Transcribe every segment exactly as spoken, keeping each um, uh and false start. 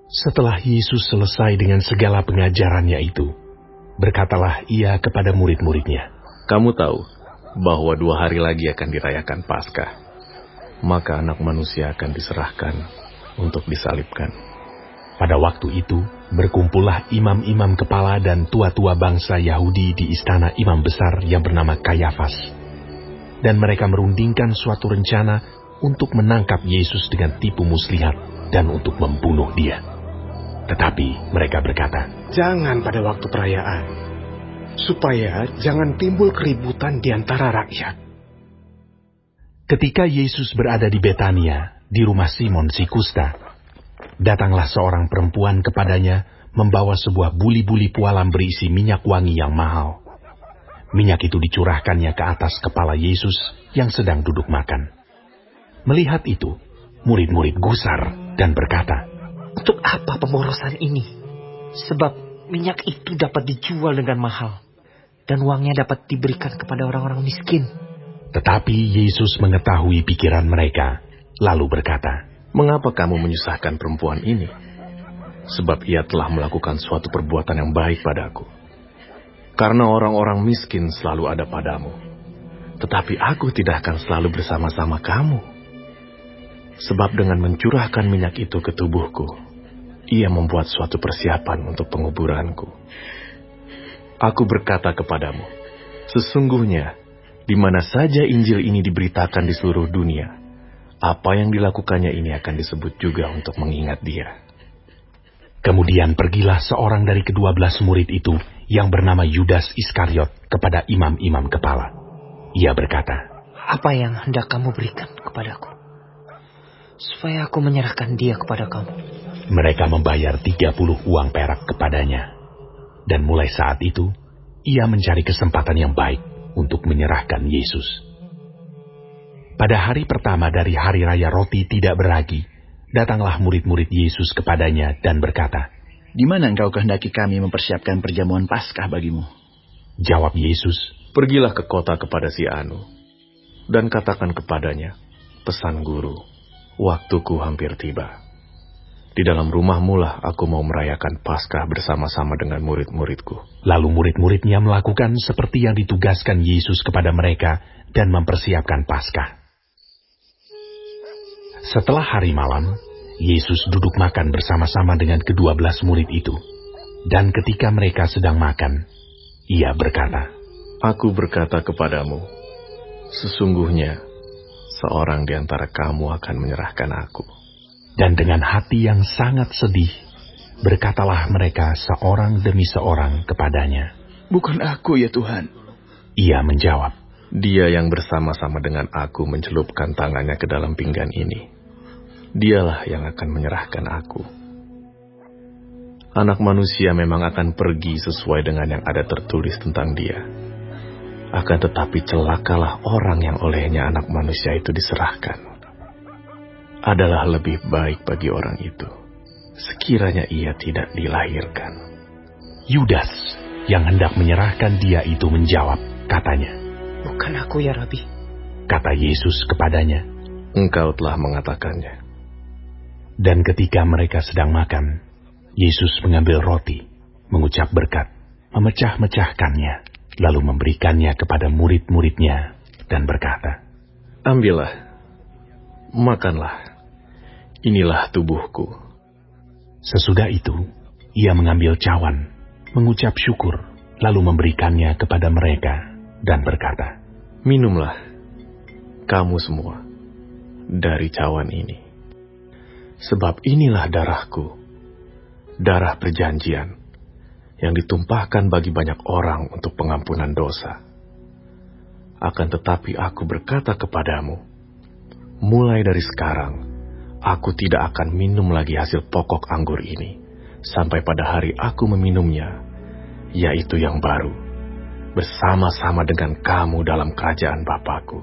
Setelah Yesus selesai dengan segala pengajarannya itu, berkatalah ia kepada murid-muridnya, "Kamu tahu bahwa dua hari lagi akan dirayakan Paskah. Maka Anak Manusia akan diserahkan untuk disalibkan." Pada waktu itu, berkumpullah imam-imam kepala dan tua-tua bangsa Yahudi di istana imam besar yang bernama Kayafas. Dan mereka merundingkan suatu rencana untuk menangkap Yesus dengan tipu muslihat dan untuk membunuh dia. Tetapi mereka berkata, "Jangan pada waktu perayaan, supaya jangan timbul keributan di antara rakyat." Ketika Yesus berada di Betania, di rumah Simon si kusta, datanglah seorang perempuan kepadanya membawa sebuah buli-buli pualam berisi minyak wangi yang mahal. Minyak itu dicurahkannya ke atas kepala Yesus yang sedang duduk makan. Melihat itu, murid-murid gusar dan berkata, "Untuk apa pemborosan ini? Sebab minyak itu dapat dijual dengan mahal, dan uangnya dapat diberikan kepada orang-orang miskin." Tetapi Yesus mengetahui pikiran mereka, lalu berkata, "Mengapa kamu menyusahkan perempuan ini? Sebab ia telah melakukan suatu perbuatan yang baik padaku. Karena orang-orang miskin selalu ada padamu, tetapi aku tidak akan selalu bersama-sama kamu. Sebab dengan mencurahkan minyak itu ke tubuhku, ia membuat suatu persiapan untuk penguburanku. Aku berkata kepadamu, sesungguhnya, di mana saja Injil ini diberitakan di seluruh dunia, apa yang dilakukannya ini akan disebut juga untuk mengingat dia." Kemudian pergilah seorang dari kedua belas murid itu yang bernama Yudas Iskariot kepada imam-imam kepala. Ia berkata, "Apa yang hendak kamu berikan kepadaku, supaya aku menyerahkan dia kepada kamu?" Mereka membayar tiga puluh uang perak kepadanya. Dan mulai saat itu, ia mencari kesempatan yang baik untuk menyerahkan Yesus. Pada hari pertama dari hari raya roti tidak beragi, datanglah murid-murid Yesus kepadanya dan berkata, "Di mana engkau kehendaki kami mempersiapkan perjamuan Paskah bagimu?" Jawab Yesus, "Pergilah ke kota kepada si Anu, dan katakan kepadanya, pesan guru, waktuku hampir tiba. Di dalam rumahmu lah aku mau merayakan Paskah bersama-sama dengan murid-muridku." Lalu murid-muridnya melakukan seperti yang ditugaskan Yesus kepada mereka dan mempersiapkan Paskah. Setelah hari malam, Yesus duduk makan bersama-sama dengan kedua belas murid itu. Dan ketika mereka sedang makan, ia berkata, "Aku berkata kepadamu, sesungguhnya seorang di antara kamu akan menyerahkan aku." Dan dengan hati yang sangat sedih, berkatalah mereka seorang demi seorang kepadanya, "Bukan aku ya Tuhan." Ia menjawab, "Dia yang bersama-sama dengan aku mencelupkan tangannya ke dalam pinggan ini, dialah yang akan menyerahkan aku. Anak Manusia memang akan pergi sesuai dengan yang ada tertulis tentang dia. Akan tetapi celakalah orang yang olehnya Anak Manusia itu diserahkan. Adalah lebih baik bagi orang itu sekiranya ia tidak dilahirkan." Yudas yang hendak menyerahkan dia itu menjawab, katanya, "Bukan aku ya Rabi." Kata Yesus kepadanya, "Engkau telah mengatakannya." Dan ketika mereka sedang makan, Yesus mengambil roti, mengucap berkat, memecah-mecahkannya, lalu memberikannya kepada murid-muridnya, dan berkata, "Ambillah, makanlah, inilah tubuhku." Sesudah itu, ia mengambil cawan, mengucap syukur, lalu memberikannya kepada mereka, dan berkata, "Minumlah, kamu semua, dari cawan ini. Sebab inilah darahku, darah perjanjian, yang ditumpahkan bagi banyak orang untuk pengampunan dosa. Akan tetapi aku berkata kepadamu, mulai dari sekarang, aku tidak akan minum lagi hasil pokok anggur ini, sampai pada hari aku meminumnya, yaitu yang baru, bersama-sama dengan kamu dalam kerajaan Bapa-Ku."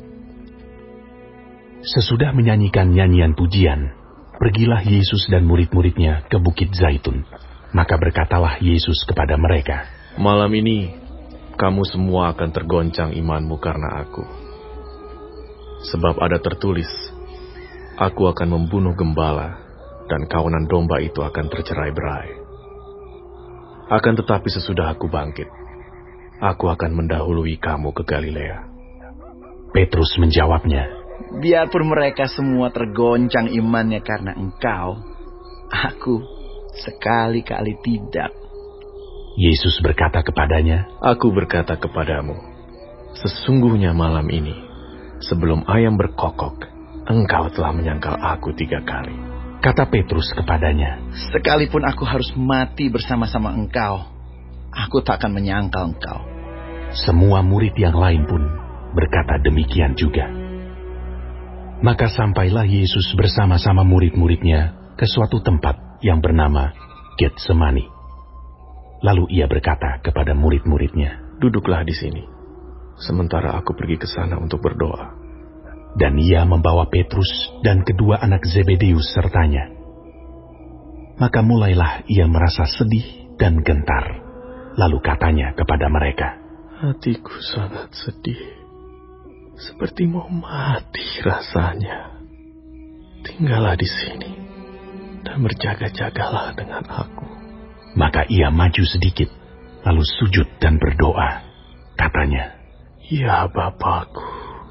Sesudah menyanyikan nyanyian pujian, pergilah Yesus dan murid-muridnya ke Bukit Zaitun. Maka berkatalah Yesus kepada mereka, "Malam ini, kamu semua akan tergoncang imanmu karena aku. Sebab ada tertulis, aku akan membunuh gembala, dan kawanan domba itu akan tercerai-berai. Akan tetapi sesudah aku bangkit, aku akan mendahului kamu ke Galilea." Petrus menjawabnya, Biarpun mereka semua tergoncang imannya karena engkau, aku sekali-kali tidak. Yesus berkata kepadanya, "Aku berkata kepadamu, sesungguhnya malam ini, sebelum ayam berkokok, engkau telah menyangkal aku tiga kali." Kata Petrus kepadanya, Sekalipun aku harus mati bersama-sama engkau, aku tak akan menyangkal engkau. Semua murid yang lain pun berkata demikian juga. Maka sampailah Yesus bersama-sama murid-muridnya ke suatu tempat yang bernama Getsemani. Lalu ia berkata kepada murid-muridnya, "Duduklah di sini, sementara aku pergi ke sana untuk berdoa." Dan ia membawa Petrus dan kedua anak Zebedeus sertanya. Maka mulailah ia merasa sedih dan gentar. Lalu katanya kepada mereka, "Hatiku sangat sedih, seperti mau mati rasanya. Tinggallah di sini dan berjaga-jagalah dengan aku." Maka ia maju sedikit, lalu sujud dan berdoa. Katanya, "Ya Bapakku,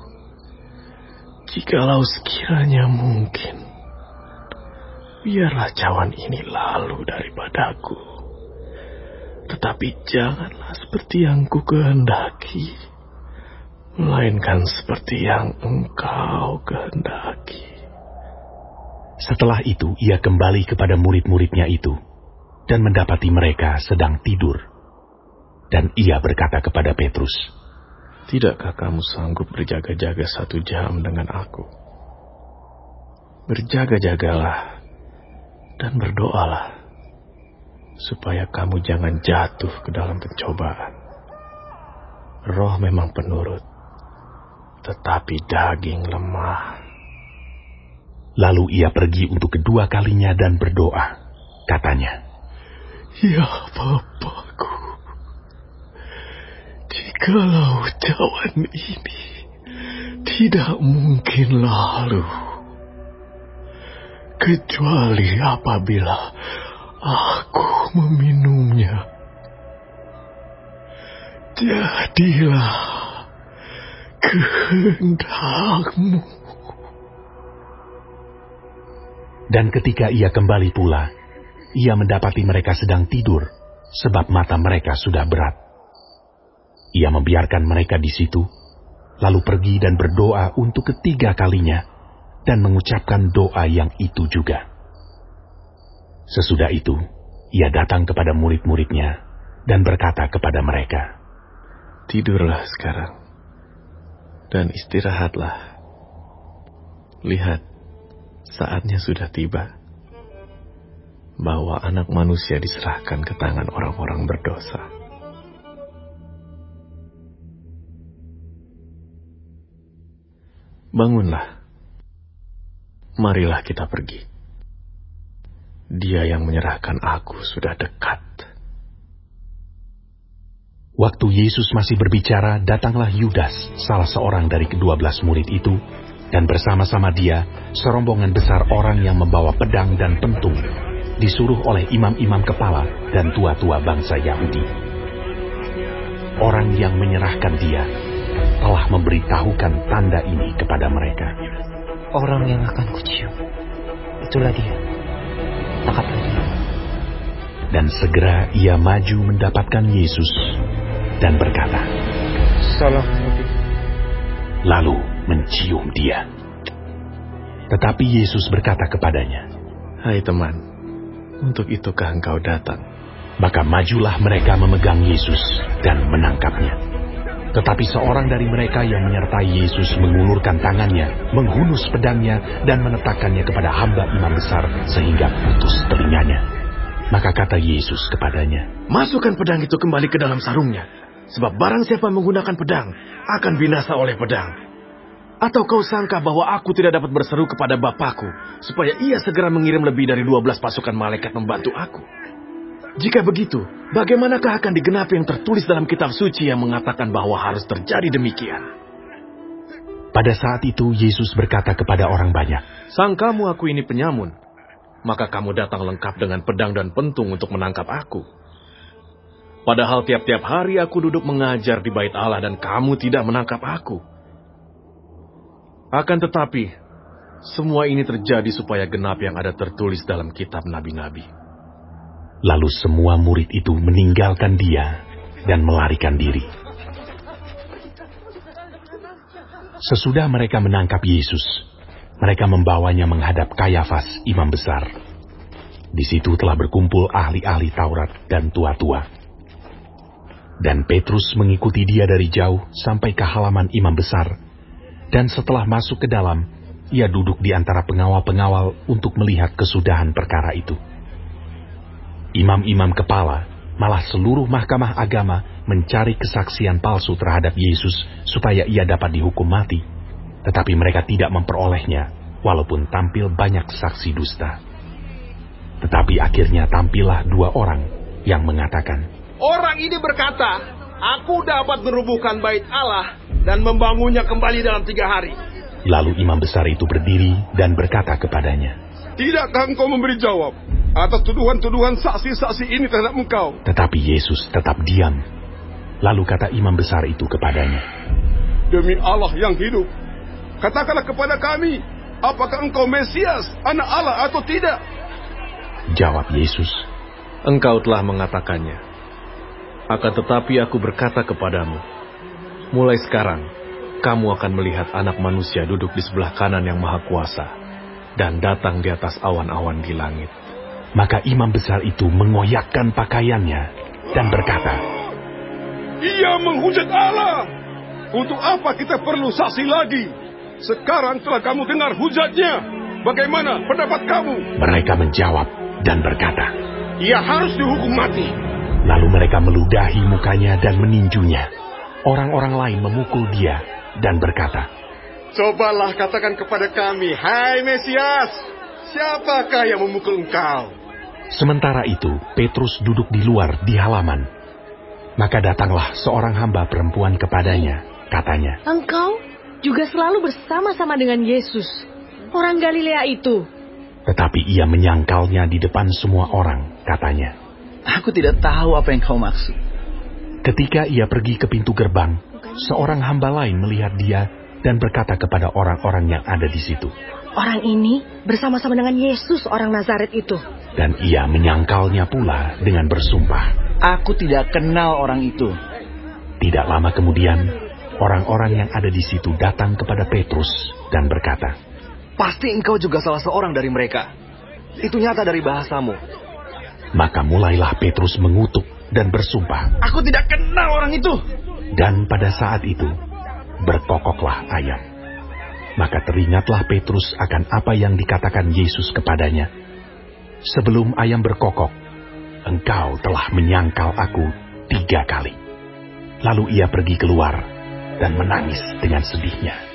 jikalau sekiranya mungkin, biarlah cawan ini lalu daripadaku. Tetapi janganlah seperti yang ku kehendaki, melainkan seperti yang engkau kehendaki." Setelah itu ia kembali kepada murid-muridnya itu, dan mendapati mereka sedang tidur. Dan ia berkata kepada Petrus, "Tidakkah kamu sanggup berjaga-jaga satu jam dengan aku? Berjaga-jagalah dan berdoalah, supaya kamu jangan jatuh ke dalam pencobaan. Roh memang penurut, tetapi daging lemah." Lalu ia pergi untuk kedua kalinya dan berdoa. Katanya, "Ya Bapakku, jikalau cawan ini tidak mungkin lalu, kecuali apabila aku meminumnya, jadilah kehendakmu." Dan ketika ia kembali pula, ia mendapati mereka sedang tidur, sebab mata mereka sudah berat. Ia membiarkan mereka di situ, lalu pergi dan berdoa untuk ketiga kalinya, dan mengucapkan doa yang itu juga. Sesudah itu, ia datang kepada murid-muridnya, dan berkata kepada mereka, "Tidurlah sekarang, dan istirahatlah. Lihat, saatnya sudah tiba, bahwa anak manusia diserahkan ke tangan orang-orang berdosa. Bangunlah, marilah kita pergi. Dia yang menyerahkan aku sudah dekat." Waktu Yesus masih berbicara, datanglah Yudas, salah seorang dari kedua belas murid itu, dan bersama-sama dia, serombongan besar orang yang membawa pedang dan pentung, disuruh oleh imam-imam kepala dan tua-tua bangsa Yahudi. Orang yang menyerahkan dia telah memberitahukan tanda ini kepada mereka. Orang yang akan kucium, itulah dia. Tangkaplah dia. Dan segera ia maju mendapatkan Yesus dan berkata, Salam Nabi. Lalu mencium dia. Tetapi Yesus berkata kepadanya, "Hai teman, untuk itukah engkau datang?" Maka majulah mereka memegang Yesus dan menangkapnya. Tetapi seorang dari mereka yang menyertai Yesus mengulurkan tangannya, menghunus pedangnya, dan meletakkannya kepada hamba imam besar sehingga putus telinganya. Maka kata Yesus kepadanya, "Masukkan pedang itu kembali ke dalam sarungnya, sebab barang siapa menggunakan pedang akan binasa oleh pedang. Atau kau sangka bahwa aku tidak dapat berseru kepada Bapakku, supaya ia segera mengirim lebih dari dua belas pasukan malaikat membantu aku? Jika begitu, bagaimanakah akan digenapi yang tertulis dalam kitab suci yang mengatakan bahwa harus terjadi demikian?" Pada saat itu Yesus berkata kepada orang banyak, "Sangkamu aku ini penyamun? maka kamu datang lengkap dengan pedang dan pentung untuk menangkap aku. Padahal tiap-tiap hari aku duduk mengajar di bait Allah dan kamu tidak menangkap aku. Akan tetapi, semua ini terjadi supaya genap yang ada tertulis dalam kitab nabi-nabi. Lalu semua murid itu meninggalkan dia dan melarikan diri. Sesudah mereka menangkap Yesus, mereka membawanya menghadap Kayafas, imam besar. Di situ telah berkumpul ahli-ahli Taurat dan tua-tua. Dan Petrus mengikuti dia dari jauh sampai ke halaman imam besar, dan setelah masuk ke dalam, ia duduk di antara pengawal-pengawal untuk melihat kesudahan perkara itu. Imam-imam kepala, malah seluruh mahkamah agama mencari kesaksian palsu terhadap Yesus supaya ia dapat dihukum mati. Tetapi mereka tidak memperolehnya, walaupun tampil banyak saksi dusta. Tetapi akhirnya tampillah dua orang yang mengatakan, "Orang ini berkata, aku dapat merubuhkan bait Allah dan membangunnya kembali dalam tiga hari." Lalu imam besar itu berdiri dan berkata kepadanya, "Tidakkah engkau memberi jawab atas tuduhan-tuduhan saksi-saksi ini terhadap engkau?" Tetapi Yesus tetap diam. Lalu kata imam besar itu kepadanya, "Demi Allah yang hidup, katakanlah kepada kami, apakah engkau Mesias, anak Allah atau tidak?" Jawab Yesus, "Engkau telah mengatakannya. Akan tetapi aku berkata kepadamu, mulai sekarang, kamu akan melihat anak manusia duduk di sebelah kanan yang maha kuasa, dan datang di atas awan-awan di langit." Maka imam besar itu mengoyakkan pakaiannya dan berkata, "Ia menghujat Allah. Untuk apa kita perlu saksi lagi? Sekarang telah kamu dengar hujatnya. Bagaimana pendapat kamu?" Mereka menjawab dan berkata, "Ia harus dihukum mati." Lalu mereka meludahi mukanya dan meninjunya. Orang-orang lain memukul dia dan berkata, "Cobalah katakan kepada kami, hai Mesias, siapakah yang memukul engkau?" Sementara itu, Petrus duduk di luar di halaman. Maka datanglah seorang hamba perempuan kepadanya, katanya, "Engkau juga selalu bersama-sama dengan Yesus, orang Galilea itu." Tetapi ia menyangkalnya di depan semua orang, katanya, Aku tidak tahu apa yang kau maksud. Ketika ia pergi ke pintu gerbang, seorang hamba lain melihat dia dan berkata kepada orang-orang yang ada di situ, "Orang ini bersama-sama dengan Yesus orang Nazaret itu." Dan ia menyangkalnya pula dengan bersumpah, Aku tidak kenal orang itu. Tidak lama kemudian, orang-orang yang ada di situ datang kepada Petrus dan berkata, "Pasti engkau juga salah seorang dari mereka. Itu nyata dari bahasamu." Maka mulailah Petrus mengutuk dan bersumpah, "Aku tidak kenal orang itu." Dan pada saat itu, berkokoklah ayam. Maka teringatlah Petrus akan apa yang dikatakan Yesus kepadanya, "Sebelum ayam berkokok, engkau telah menyangkal aku tiga kali." Lalu ia pergi keluar dan menangis dengan sedihnya.